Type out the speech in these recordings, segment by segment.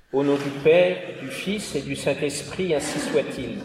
Au nom du Père, du Fils et du Saint-Esprit, ainsi soit-il.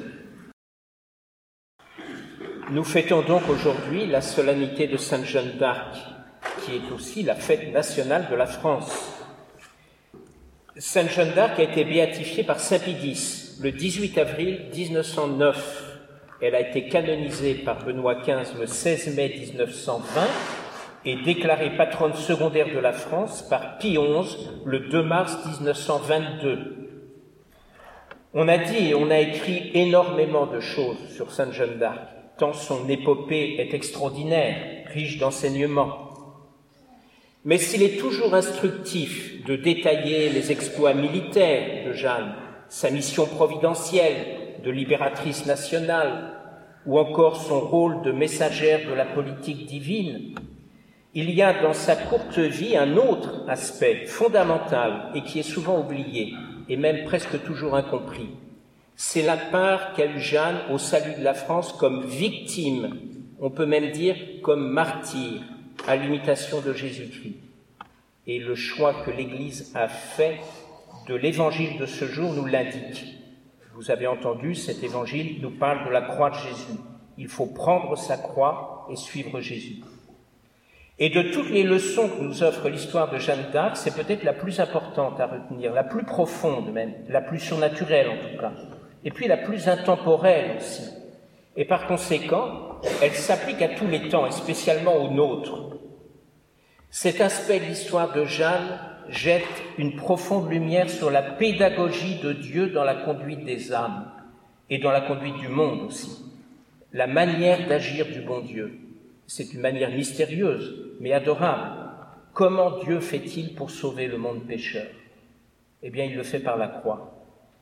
Nous fêtons donc aujourd'hui la solennité de Sainte Jeanne d'Arc, qui est aussi la fête nationale de la France. Sainte Jeanne d'Arc a été béatifiée par Saint Pie X le 18 avril 1909. Elle a été canonisée par Benoît XV le 16 mai 1920 et déclarée patronne secondaire de la France par Pie XI le 2 mars 1922. On a dit et on a écrit énormément de choses sur Sainte Jeanne d'Arc, tant son épopée est extraordinaire, riche d'enseignements. Mais s'il est toujours instructif de détailler les exploits militaires de Jeanne, sa mission providentielle de libératrice nationale, ou encore son rôle de messagère de la politique divine, il y a dans sa courte vie un autre aspect fondamental et qui est souvent oublié, et même presque toujours incompris. C'est la part qu'a eue Jeanne au salut de la France comme victime, on peut même dire comme martyr, à l'imitation de Jésus-Christ. Et le choix que l'Église a fait de l'évangile de ce jour nous l'indique. Vous avez entendu, cet évangile nous parle de la croix de Jésus. Il faut prendre sa croix et suivre Jésus. Et de toutes les leçons que nous offre l'histoire de Jeanne d'Arc, c'est peut-être la plus importante à retenir, la plus profonde même, la plus surnaturelle en tout cas, et puis la plus intemporelle aussi. Et par conséquent, elle s'applique à tous les temps, et spécialement aux nôtres. Cet aspect de l'histoire de Jeanne jette une profonde lumière sur la pédagogie de Dieu dans la conduite des âmes et dans la conduite du monde aussi. La manière d'agir du bon Dieu. C'est une manière mystérieuse, mais adorable. Comment Dieu fait-il pour sauver le monde pécheur? Eh bien, il le fait par la croix.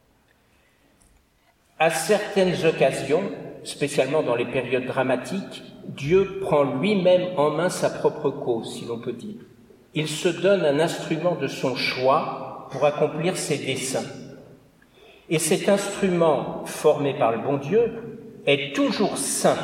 À certaines occasions, spécialement dans les périodes dramatiques, Dieu prend lui-même en main sa propre cause, si l'on peut dire. Il se donne un instrument de son choix pour accomplir ses desseins. Et cet instrument, formé par le bon Dieu, est toujours saint.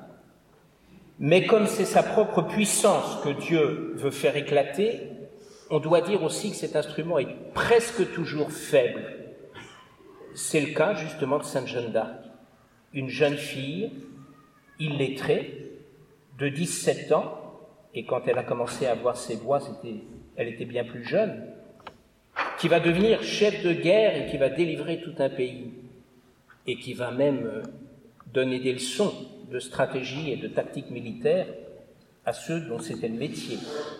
Mais comme c'est sa propre puissance que Dieu veut faire éclater, on doit dire aussi que cet instrument est presque toujours faible. C'est le cas justement de Sainte Jeanne d'Arc, une jeune fille illettrée de 17 ans, et quand elle a commencé à avoir ses voix, elle était bien plus jeune, qui va devenir chef de guerre et qui va délivrer tout un pays, et qui va même donner des leçons de stratégie et de tactique militaire à ceux dont c'était le métier.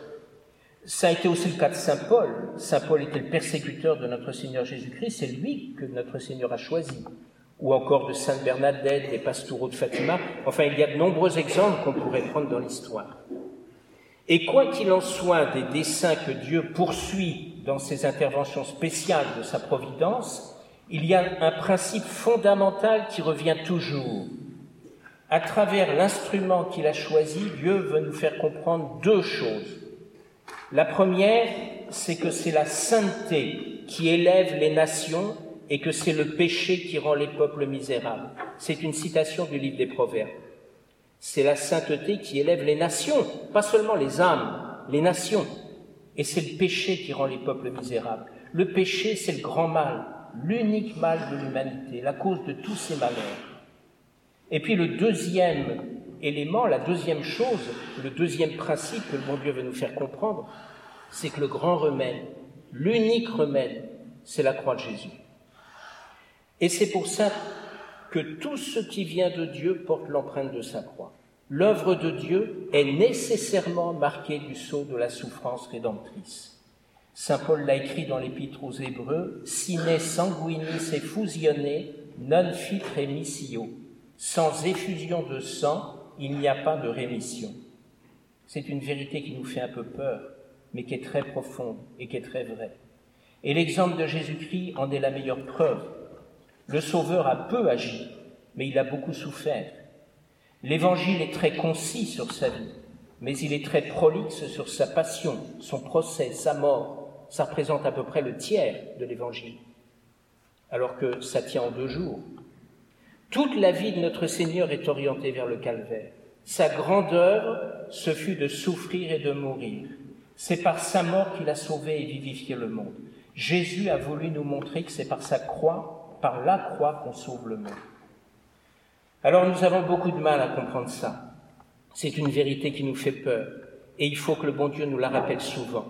Ça a été aussi le cas de Saint Paul. Saint Paul était le persécuteur de notre Seigneur Jésus-Christ, c'est lui que notre Seigneur a choisi. Ou encore de Sainte Bernadette, des Pastoureaux de Fatima. Enfin, il y a de nombreux exemples qu'on pourrait prendre dans l'histoire. Et quoi qu'il en soit des desseins que Dieu poursuit dans ses interventions spéciales de sa providence, il y a un principe fondamental qui revient toujours. À travers l'instrument qu'il a choisi, Dieu veut nous faire comprendre deux choses. La première, c'est que c'est la sainteté qui élève les nations et que c'est le péché qui rend les peuples misérables. C'est une citation du livre des Proverbes. C'est la sainteté qui élève les nations, pas seulement les âmes, les nations. Et c'est le péché qui rend les peuples misérables. Le péché, c'est le grand mal, l'unique mal de l'humanité, la cause de tous ces malheurs. Et puis le deuxième élément, la deuxième chose, le deuxième principe que le bon Dieu veut nous faire comprendre, c'est que le grand remède, l'unique remède, c'est la croix de Jésus. Et c'est pour ça que tout ce qui vient de Dieu porte l'empreinte de sa croix. L'œuvre de Dieu est nécessairement marquée du sceau de la souffrance rédemptrice. Saint Paul l'a écrit dans l'Épître aux Hébreux, « Sine sanguinis effusione, non fit remissio » Sans effusion de sang, il n'y a pas de rémission. C'est une vérité qui nous fait un peu peur, mais qui est très profonde et qui est très vraie. Et l'exemple de Jésus-Christ en est la meilleure preuve. Le Sauveur a peu agi, mais il a beaucoup souffert. L'Évangile est très concis sur sa vie, mais il est très prolixe sur sa passion, son procès, sa mort. Ça représente à peu près le tiers de l'Évangile, alors que ça tient en 2 jours. Toute la vie de notre Seigneur est orientée vers le calvaire. Sa grande œuvre, ce fut de souffrir et de mourir. C'est par sa mort qu'il a sauvé et vivifié le monde. Jésus a voulu nous montrer que c'est par sa croix, par la croix qu'on sauve le monde. Alors nous avons beaucoup de mal à comprendre ça. C'est une vérité qui nous fait peur et il faut que le bon Dieu nous la rappelle souvent.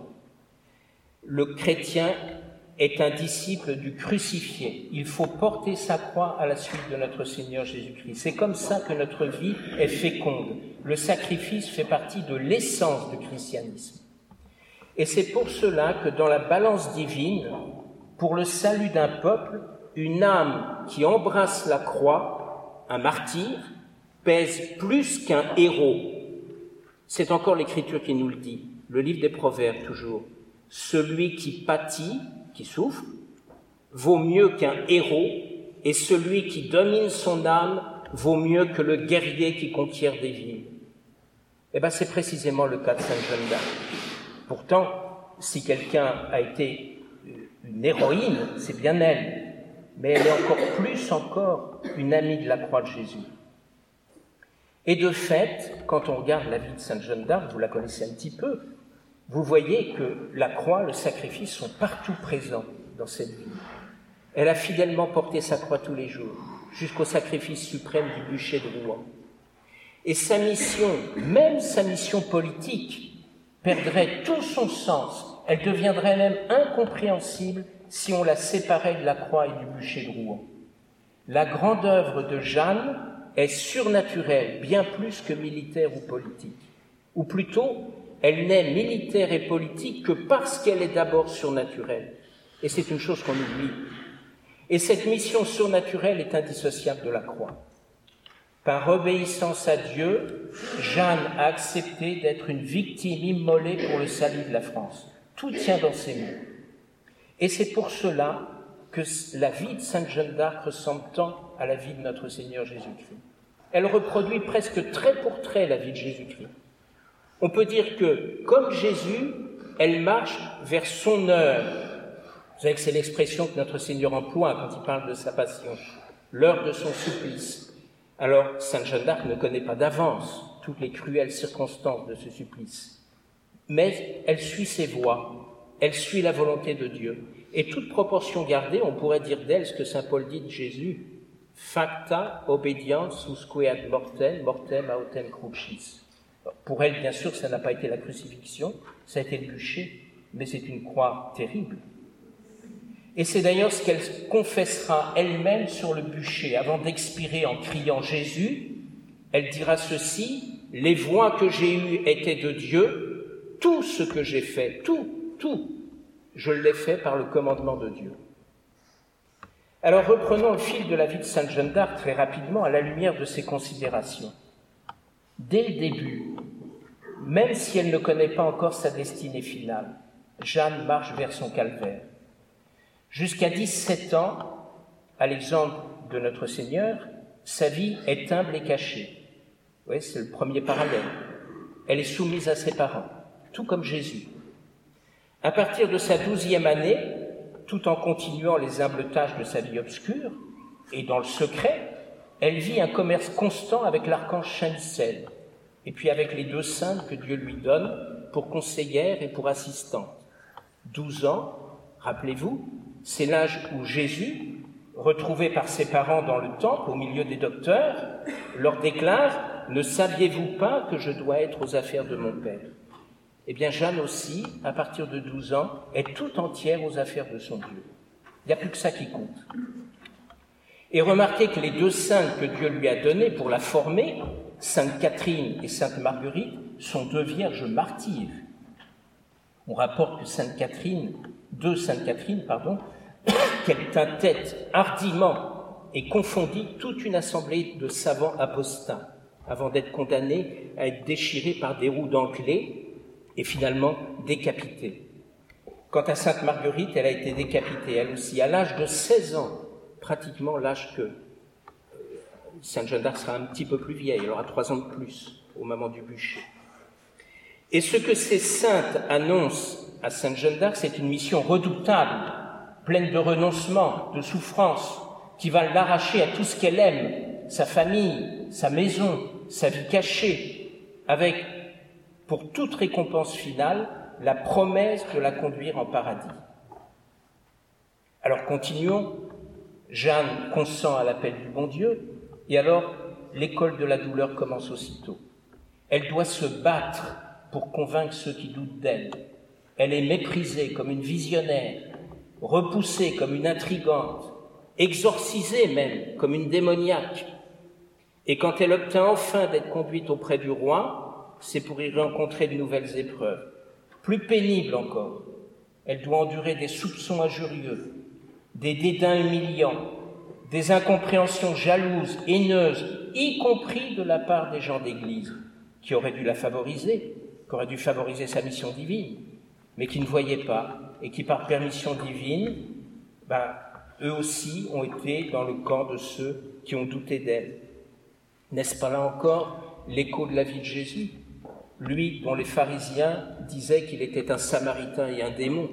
Le chrétien est un disciple du crucifié. Il faut porter sa croix à la suite de notre Seigneur Jésus-Christ. C'est comme ça que notre vie est féconde. Le sacrifice fait partie de l'essence du christianisme. Et c'est pour cela que dans la balance divine, pour le salut d'un peuple, une âme qui embrasse la croix, un martyr, pèse plus qu'un héros. C'est encore l'Écriture qui nous le dit, le livre des Proverbes toujours. Celui qui pâtit, qui souffre, vaut mieux qu'un héros, et celui qui domine son âme vaut mieux que le guerrier qui conquiert des villes. Eh bien, c'est précisément le cas de Sainte Jeanne d'Arc. Pourtant, si quelqu'un a été une héroïne, c'est bien elle, mais elle est encore plus une amie de la croix de Jésus. Et de fait, quand on regarde la vie de Sainte Jeanne d'Arc, vous la connaissez un petit peu, vous voyez que la croix, le sacrifice sont partout présents dans cette vie. Elle a fidèlement porté sa croix tous les jours, jusqu'au sacrifice suprême du bûcher de Rouen. Et sa mission, même sa mission politique, perdrait tout son sens. Elle deviendrait même incompréhensible si on la séparait de la croix et du bûcher de Rouen. La grande œuvre de Jeanne est surnaturelle, bien plus que militaire ou politique. Ou plutôt, elle n'est militaire et politique que parce qu'elle est d'abord surnaturelle. Et c'est une chose qu'on oublie. Et cette mission surnaturelle est indissociable de la croix. Par obéissance à Dieu, Jeanne a accepté d'être une victime immolée pour le salut de la France. Tout tient dans ses mots. Et c'est pour cela que la vie de Sainte Jeanne d'Arc ressemble tant à la vie de notre Seigneur Jésus-Christ. Elle reproduit presque trait pour trait la vie de Jésus-Christ. On peut dire que, comme Jésus, elle marche vers son heure. Vous savez que c'est l'expression que notre Seigneur emploie quand il parle de sa passion, l'heure de son supplice. Alors, Sainte Jeanne d'Arc ne connaît pas d'avance toutes les cruelles circonstances de ce supplice. Mais elle suit ses voies, elle suit la volonté de Dieu. Et toute proportion gardée, on pourrait dire d'elle ce que saint Paul dit de Jésus, « Facta obediens usque ad mortem, mortem autem crucis ». Pour elle, bien sûr, ça n'a pas été la crucifixion, ça a été le bûcher, mais c'est une croix terrible. Et c'est d'ailleurs ce qu'elle confessera elle-même sur le bûcher. Avant d'expirer en criant « Jésus », elle dira ceci, « Les voix que j'ai eues étaient de Dieu, tout ce que j'ai fait, tout, je l'ai fait par le commandement de Dieu. » Alors reprenons le fil de la vie de Sainte Jeanne d'Arc très rapidement à la lumière de ces considérations. Dès le début, même si elle ne connaît pas encore sa destinée finale, Jeanne marche vers son calvaire. Jusqu'à 17 ans, à l'exemple de notre Seigneur, sa vie est humble et cachée. Oui, c'est le premier parallèle. Elle est soumise à ses parents, tout comme Jésus. À partir de sa 12e année, tout en continuant les humbles tâches de sa vie obscure, et dans le secret, elle vit un commerce constant avec l'archange Saint Michel, et puis avec les 2 saintes que Dieu lui donne pour conseillère et pour assistante. 12 ans, rappelez-vous, c'est l'âge où Jésus, retrouvé par ses parents dans le temple au milieu des docteurs, leur déclare « Ne saviez-vous pas que je dois être aux affaires de mon Père ?» Eh bien, Jeanne aussi, à partir de 12 ans, est tout entière aux affaires de son Dieu. Il n'y a plus que ça qui compte. Et remarquez que les 2 saintes que Dieu lui a données pour la former, Sainte Catherine et Sainte Marguerite, sont 2 vierges martyres. On rapporte que deux Sainte Catherine, qu'elle tintait hardiment et confondit toute une assemblée de savants apostats avant d'être condamnée à être déchirée par des roues d'Anglais et finalement décapitée. Quant à Sainte Marguerite, elle a été décapitée, elle aussi, à l'âge de 16 ans, pratiquement l'âge que Sainte Jeanne d'Arc sera un petit peu plus vieille, elle aura 3 ans de plus au moment du bûcher. Et ce que ces saintes annoncent à Sainte Jeanne d'Arc, c'est une mission redoutable, pleine de renoncement, de souffrance, qui va l'arracher à tout ce qu'elle aime, sa famille, sa maison, sa vie cachée, avec, pour toute récompense finale, la promesse de la conduire en paradis. Alors continuons. Jeanne consent à l'appel du bon Dieu, et alors l'école de la douleur commence aussitôt. Elle doit se battre pour convaincre ceux qui doutent d'elle. Elle est méprisée comme une visionnaire, repoussée comme une intrigante, exorcisée même comme une démoniaque. Et quand elle obtint enfin d'être conduite auprès du roi, c'est pour y rencontrer de nouvelles épreuves. Plus pénibles encore, elle doit endurer des soupçons injurieux, des dédains humiliants, des incompréhensions jalouses, haineuses, y compris de la part des gens d'Église, qui auraient dû la favoriser, qui auraient dû favoriser sa mission divine, mais qui ne voyaient pas, et qui par permission divine, eux aussi ont été dans le camp de ceux qui ont douté d'elle. N'est-ce pas là encore l'écho de la vie de Jésus, lui dont les pharisiens disaient qu'il était un samaritain et un démon?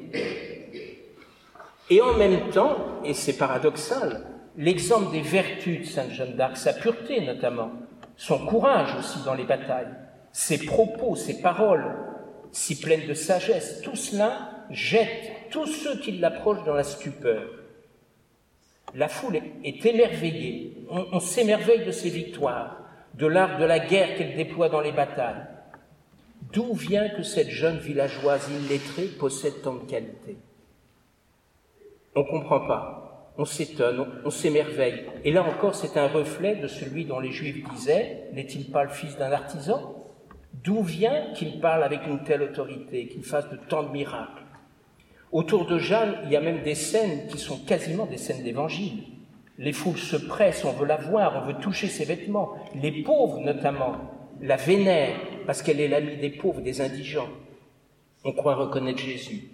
Et en même temps, et c'est paradoxal, l'exemple des vertus de Sainte Jeanne d'Arc, sa pureté notamment, son courage aussi dans les batailles, ses propos, ses paroles, si pleines de sagesse, tout cela jette tous ceux qui l'approchent dans la stupeur. La foule est émerveillée, on s'émerveille de ses victoires, de l'art de la guerre qu'elle déploie dans les batailles. D'où vient que cette jeune villageoise illettrée possède tant de qualités? On ne comprend pas, on s'étonne, on s'émerveille. Et là encore, c'est un reflet de celui dont les Juifs disaient « N'est-il pas le fils d'un artisan ?» D'où vient qu'il parle avec une telle autorité, qu'il fasse de tant de miracles? Autour de Jeanne, il y a même des scènes qui sont quasiment des scènes d'évangile. Les foules se pressent, on veut la voir, on veut toucher ses vêtements. Les pauvres, notamment, la vénèrent parce qu'elle est l'amie des pauvres, des indigents. On croit reconnaître Jésus.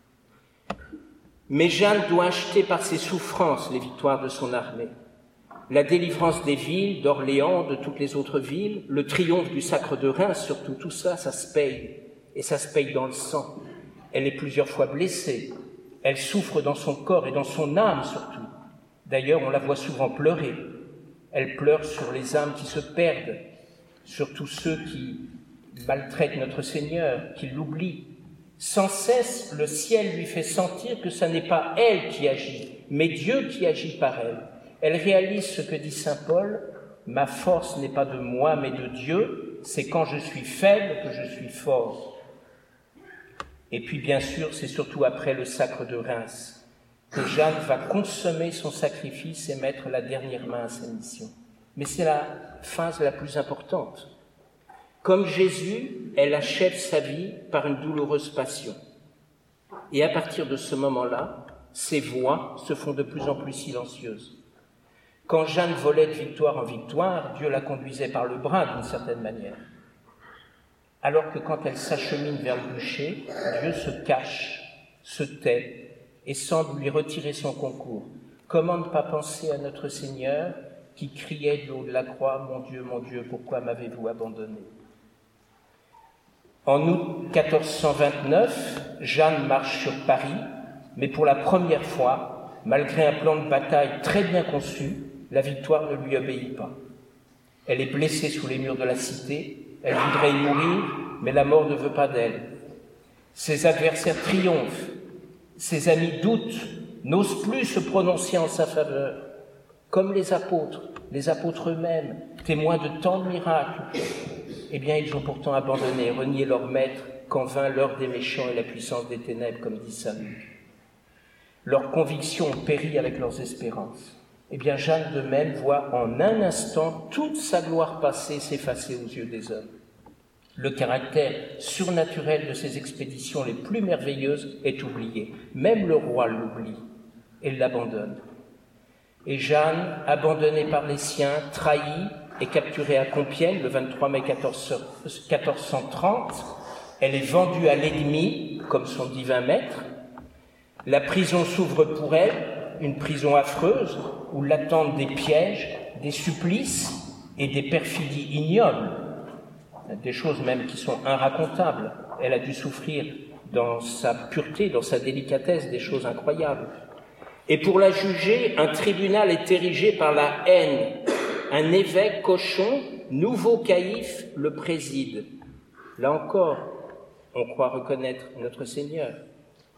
Mais Jeanne doit acheter par ses souffrances les victoires de son armée. La délivrance des villes, d'Orléans, de toutes les autres villes, le triomphe du Sacre de Reims, surtout tout ça, ça se paye. Et ça se paye dans le sang. Elle est plusieurs fois blessée. Elle souffre dans son corps et dans son âme surtout. D'ailleurs, on la voit souvent pleurer. Elle pleure sur les âmes qui se perdent, sur tous ceux qui maltraitent notre Seigneur, qui l'oublient. Sans cesse, le ciel lui fait sentir que ce n'est pas elle qui agit, mais Dieu qui agit par elle. Elle réalise ce que dit saint Paul, « Ma force n'est pas de moi, mais de Dieu, c'est quand je suis faible que je suis fort. » Et puis, bien sûr, c'est surtout après le Sacre de Reims que Jeanne va consommer son sacrifice et mettre la dernière main à sa mission. Mais c'est la phase la plus importante. Comme Jésus, elle achève sa vie par une douloureuse passion. Et à partir de ce moment-là, ses voix se font de plus en plus silencieuses. Quand Jeanne volait de victoire en victoire, Dieu la conduisait par le bras d'une certaine manière. Alors que quand elle s'achemine vers le bûcher, Dieu se cache, se tait et semble lui retirer son concours. Comment ne pas penser à notre Seigneur qui criait de l'haut de la croix, « Mon Dieu, pourquoi m'avez-vous abandonné ?» En août 1429, Jeanne marche sur Paris, mais pour la première fois, malgré un plan de bataille très bien conçu, la victoire ne lui obéit pas. Elle est blessée sous les murs de la cité, elle voudrait y mourir, mais la mort ne veut pas d'elle. Ses adversaires triomphent, ses amis doutent, n'osent plus se prononcer en sa faveur, comme les apôtres eux-mêmes, témoins de tant de miracles. Eh bien, ils ont pourtant abandonné, renié leur maître, quand vint l'heure des méchants et la puissance des ténèbres, comme dit saint Luc. Leurs convictions ont péri avec leurs espérances. Eh bien, Jeanne de même voit en un instant toute sa gloire passée s'effacer aux yeux des hommes. Le caractère surnaturel de ces expéditions les plus merveilleuses est oublié. Même le roi l'oublie et l'abandonne. Et Jeanne, abandonnée par les siens, trahie et capturée à Compiègne le 23 mai 1430, elle est vendue à l'ennemi comme son divin maître. La prison s'ouvre pour elle, une prison affreuse où l'attendent des pièges, des supplices et des perfidies ignobles, des choses même qui sont irracontables. Elle a dû souffrir dans sa pureté, dans sa délicatesse, des choses incroyables. Et pour la juger, un tribunal est érigé par la haine. Un évêque cochon, nouveau caïphe, le préside. Là encore, on croit reconnaître notre Seigneur.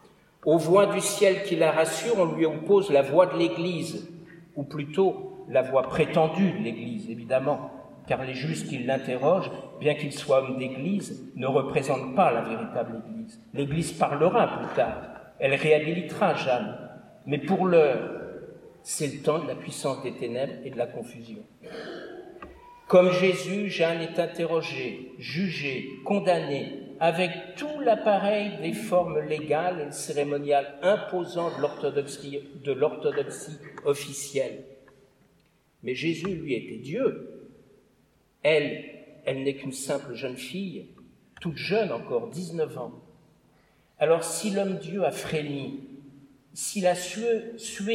Aux voix du ciel qui la rassurent, on lui oppose la voix de l'Église, ou plutôt la voix prétendue de l'Église, évidemment, car les juges qui l'interrogent, bien qu'ils soient hommes d'Église, ne représentent pas la véritable Église. L'Église parlera plus tard, elle réhabilitera Jeanne, mais pour l'heure, c'est le temps de la puissance des ténèbres et de la confusion. Comme Jésus, Jeanne est interrogée, jugée, condamnée, avec tout l'appareil des formes légales et cérémoniales imposant de l'orthodoxie officielle. Mais Jésus, lui, était Dieu. Elle n'est qu'une simple jeune fille, toute jeune encore, 19 ans. Alors si l'homme-dieu a frémi, s'il a sué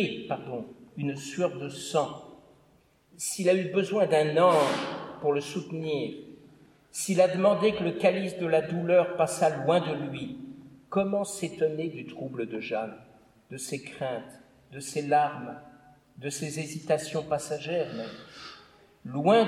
une sueur de sang, s'il a eu besoin d'un ange pour le soutenir, s'il a demandé que le calice de la douleur passât loin de lui, comment s'étonner du trouble de Jeanne, de ses craintes, de ses larmes, de ses hésitations passagères même. Loin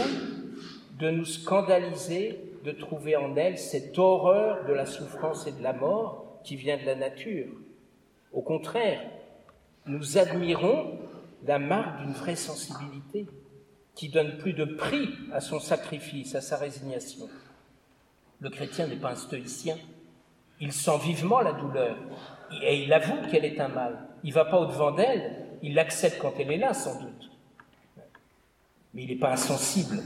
de nous scandaliser, de trouver en elle cette horreur de la souffrance et de la mort qui vient de la nature. Au contraire, nous admirons la marque d'une vraie sensibilité qui donne plus de prix à son sacrifice, à sa résignation. Le chrétien n'est pas un stoïcien. Il sent vivement la douleur et il avoue qu'elle est un mal. Il ne va pas au-devant d'elle, il l'accepte quand elle est là, sans doute. Mais il n'est pas insensible.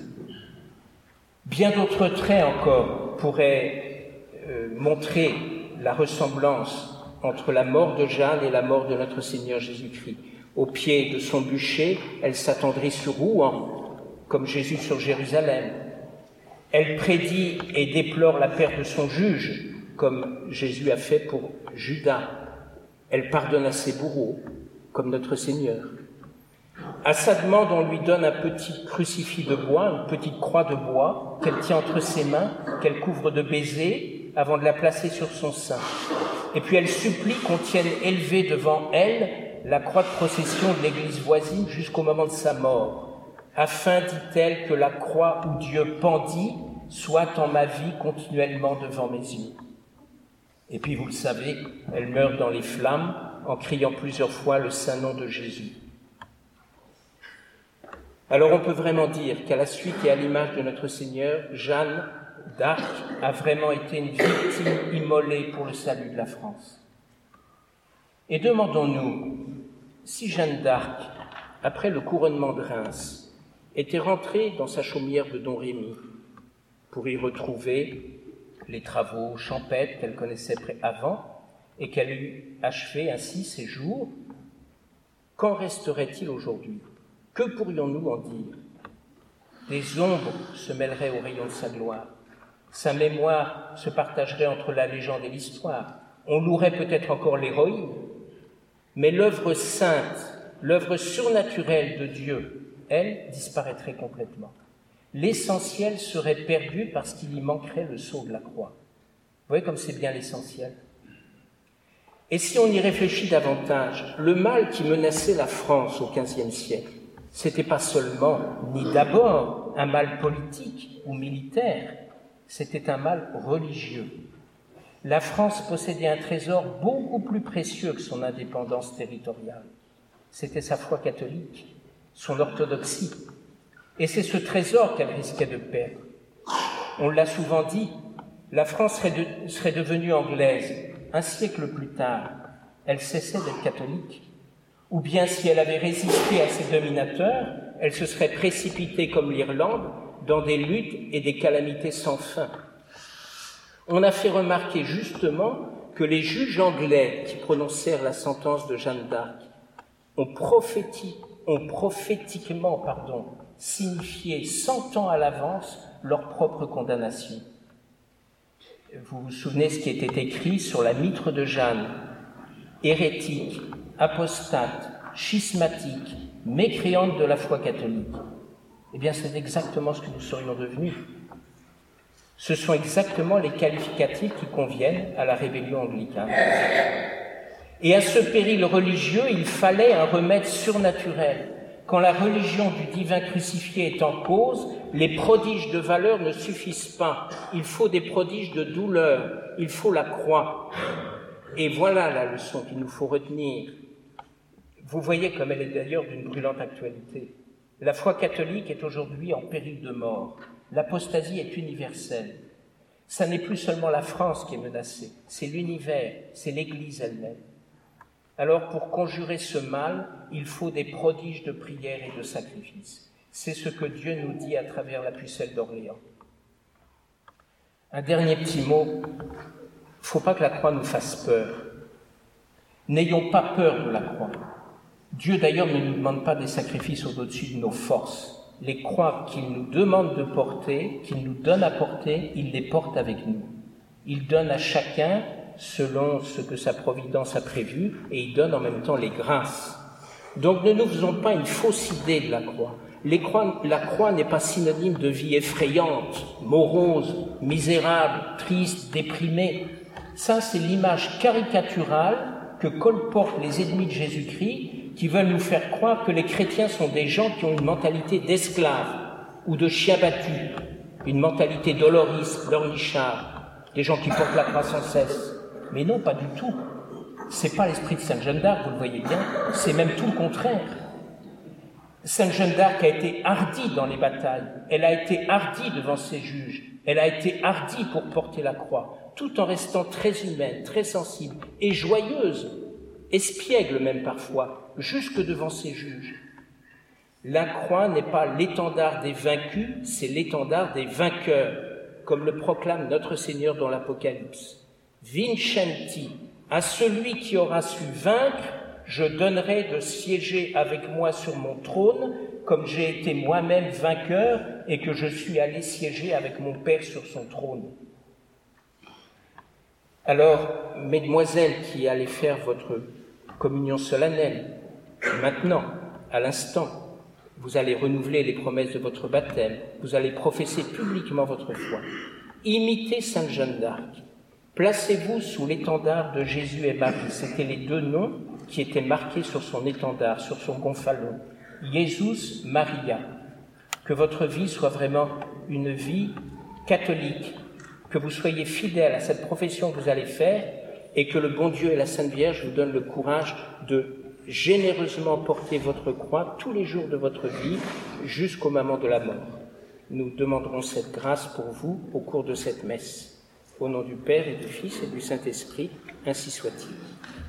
Bien d'autres traits encore pourraient montrer la ressemblance entre la mort de Jeanne et la mort de notre Seigneur Jésus-Christ. Au pied de son bûcher, elle s'attendrit sur Rouen, comme Jésus sur Jérusalem. Elle prédit et déplore la perte de son juge, comme Jésus a fait pour Judas. Elle pardonne à ses bourreaux, comme notre Seigneur. À sa demande, on lui donne un petit crucifix de bois, une petite croix de bois, qu'elle tient entre ses mains, qu'elle couvre de baisers, avant de la placer sur son sein. Et puis elle supplie qu'on tienne élevée devant elle la croix de procession de l'église voisine jusqu'au moment de sa mort, afin, dit-elle, que la croix où Dieu pendit soit en ma vie continuellement devant mes yeux. Et puis, vous le savez, elle meurt dans les flammes en criant plusieurs fois le saint nom de Jésus. Alors on peut vraiment dire qu'à la suite et à l'image de notre Seigneur, Jeanne d'Arc a vraiment été une victime immolée pour le salut de la France. Et demandons-nous, si Jeanne d'Arc, après le couronnement de Reims, était rentrée dans sa chaumière de Don Rémy pour y retrouver les travaux champêtres qu'elle connaissait avant et qu'elle eut achevé ainsi ses jours, qu'en resterait-il aujourd'hui ? Que pourrions-nous en dire ? Des ombres se mêleraient aux rayons de sa gloire. Sa mémoire se partagerait entre la légende et l'histoire. On louerait peut-être encore l'héroïne, mais l'œuvre sainte, l'œuvre surnaturelle de Dieu, elle, disparaîtrait complètement. L'essentiel serait perdu parce qu'il y manquerait le sceau de la croix. Vous voyez comme c'est bien l'essentiel. Et si on y réfléchit davantage, le mal qui menaçait la France au XVe siècle, c'était pas seulement, ni d'abord, un mal politique ou militaire, c'était un mal religieux. La France possédait un trésor beaucoup plus précieux que son indépendance territoriale. C'était sa foi catholique, son orthodoxie. Et c'est ce trésor qu'elle risquait de perdre. On l'a souvent dit, la France serait devenue anglaise. Un siècle plus tard, elle cessait d'être catholique. Ou bien, si elle avait résisté à ses dominateurs, elle se serait précipitée comme l'Irlande dans des luttes et des calamités sans fin. On a fait remarquer justement que les juges anglais qui prononcèrent la sentence de Jeanne d'Arc ont prophétiquement signifié 100 ans à l'avance leur propre condamnation. Vous vous souvenez ce qui était écrit sur la mitre de Jeanne, hérétique, apostate, schismatique, mécréante de la foi catholique. Eh bien, c'est exactement ce que nous serions devenus. Ce sont exactement les qualificatifs qui conviennent à la rébellion anglicane. Et à ce péril religieux, il fallait un remède surnaturel. Quand la religion du divin crucifié est en cause, les prodiges de valeur ne suffisent pas. Il faut des prodiges de douleur, il faut la croix. Et voilà la leçon qu'il nous faut retenir. Vous voyez comme elle est d'ailleurs d'une brûlante actualité. La foi catholique est aujourd'hui en péril de mort. L'apostasie est universelle. Ça n'est plus seulement la France qui est menacée, c'est l'univers, c'est l'Église elle-même. Alors pour conjurer ce mal, il faut des prodiges de prière et de sacrifice. C'est ce que Dieu nous dit à travers la pucelle d'Orléans. Un dernier petit mot, il ne faut pas que la croix nous fasse peur. N'ayons pas peur de la croix. Dieu d'ailleurs ne nous demande pas des sacrifices au-dessus de nos forces. Les croix qu'il nous demande de porter, qu'il nous donne à porter, il les porte avec nous. Il donne à chacun selon ce que sa providence a prévu et il donne en même temps les grâces. Donc ne nous faisons pas une fausse idée de la croix. La croix n'est pas synonyme de vie effrayante, morose, misérable, triste, déprimée. Ça, c'est l'image caricaturale que colportent les ennemis de Jésus-Christ qui veulent nous faire croire que les chrétiens sont des gens qui ont une mentalité d'esclaves ou de chiens battus, une mentalité doloriste, pleurnichard, des gens qui portent la croix sans cesse. Mais non, pas du tout. C'est pas l'esprit de Sainte Jeanne d'Arc, vous le voyez bien, c'est même tout le contraire. Sainte Jeanne d'Arc a été hardie dans les batailles, elle a été hardie devant ses juges, elle a été hardie pour porter la croix, tout en restant très humaine, très sensible et joyeuse, espiègle même parfois, jusque devant ses juges. La croix n'est pas l'étendard des vaincus, c'est l'étendard des vainqueurs, comme le proclame notre Seigneur dans l'Apocalypse. Vincenti, à celui qui aura su vaincre, je donnerai de siéger avec moi sur mon trône, comme j'ai été moi-même vainqueur et que je suis allé siéger avec mon Père sur son trône. Alors, mesdemoiselles qui allez faire votre communion solennelle, maintenant, à l'instant, vous allez renouveler les promesses de votre baptême, vous allez professer publiquement votre foi. Imitez Sainte Jeanne d'Arc. Placez-vous sous l'étendard de Jésus et Marie. C'étaient les deux noms qui étaient marqués sur son étendard, sur son gonfalon. Jesus Maria. Que votre vie soit vraiment une vie catholique, que vous soyez fidèle à cette profession que vous allez faire et que le bon Dieu et la Sainte Vierge vous donnent le courage de généreusement porter votre croix tous les jours de votre vie jusqu'au moment de la mort. Nous demanderons cette grâce pour vous au cours de cette messe. Au nom du Père et du Fils et du Saint-Esprit, ainsi soit-il.